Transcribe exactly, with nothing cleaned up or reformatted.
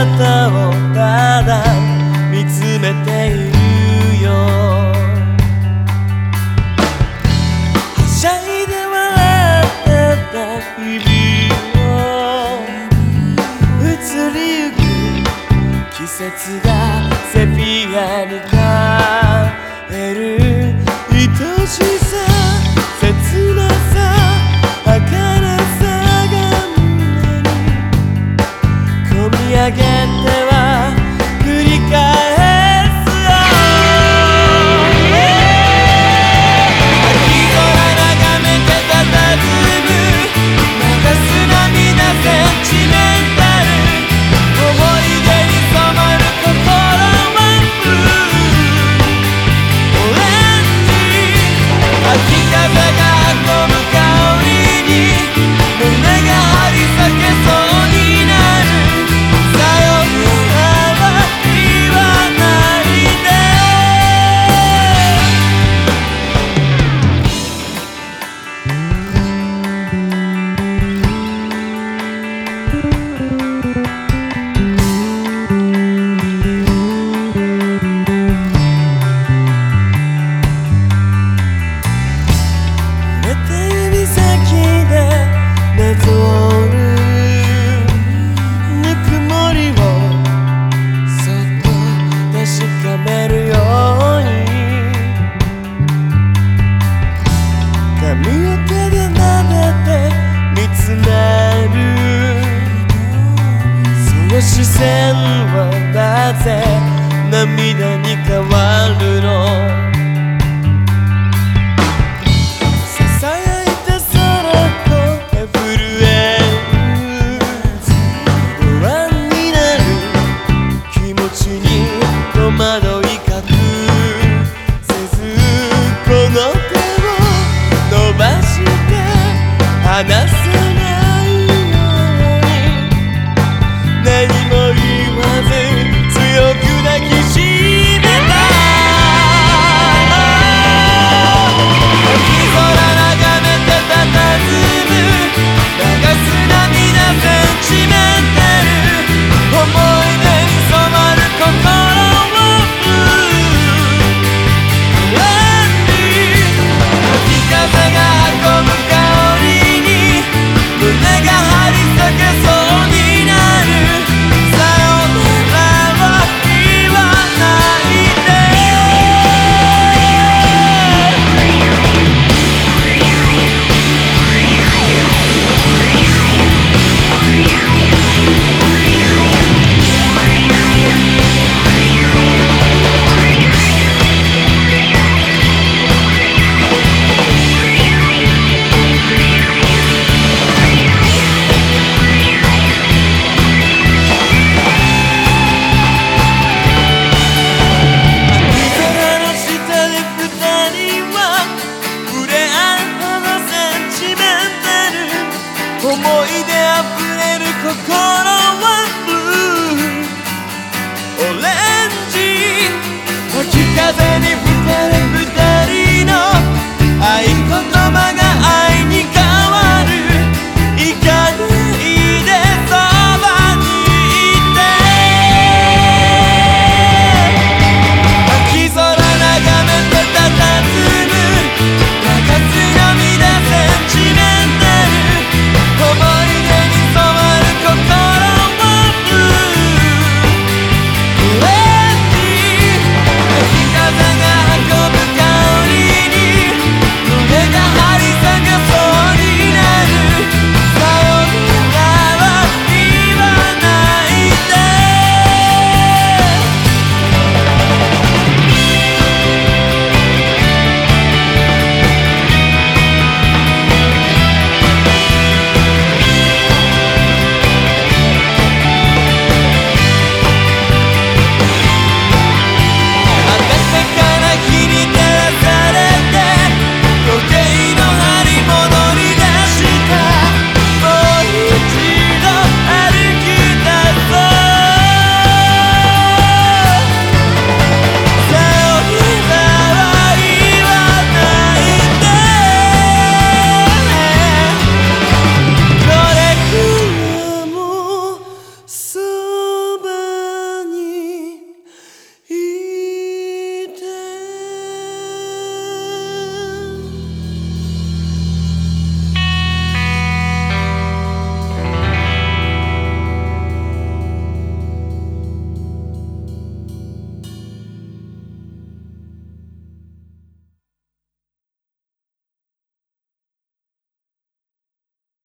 なたをただ見つめているよ。はしゃいで笑ってた日々を移りゆく季節がセピアに変える愛しさ切なさ儚さが胸に込み上げては繰り返すよ。秋空眺めて佇む流す涙センチメンタル思い出に染まる心はブルーオレンジ秋風が運ぶ香りに胸が張り裂けそうになる。さよなら言わないで寝て指先でなぞるぬくもりをそっと確かめるように髪を手で撫でて見つめるその視線はなぜ涙に変わるの。